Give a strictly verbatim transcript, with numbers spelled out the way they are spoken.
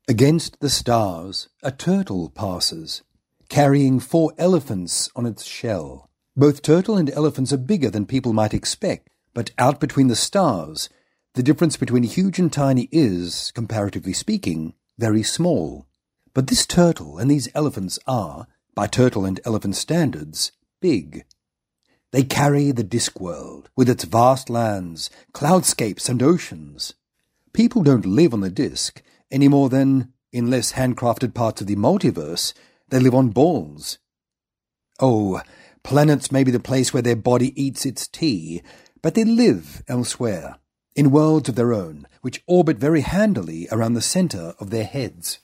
Against the stars, a turtle passes, carrying four elephants on its shell. Both turtle and elephants are bigger than people might expect, but out between the stars, the difference between huge and tiny is, comparatively speaking, very small. But this turtle and these elephants are, by turtle and elephant standards, big. They carry the Discworld, with its vast lands, cloudscapes and oceans. People don't live on the Disc, any more than, in less handcrafted parts of the multiverse, they live on balls. Oh, planets may be the place where their body eats its tea, but they live elsewhere, in worlds of their own, which orbit very handily around the centre of their heads.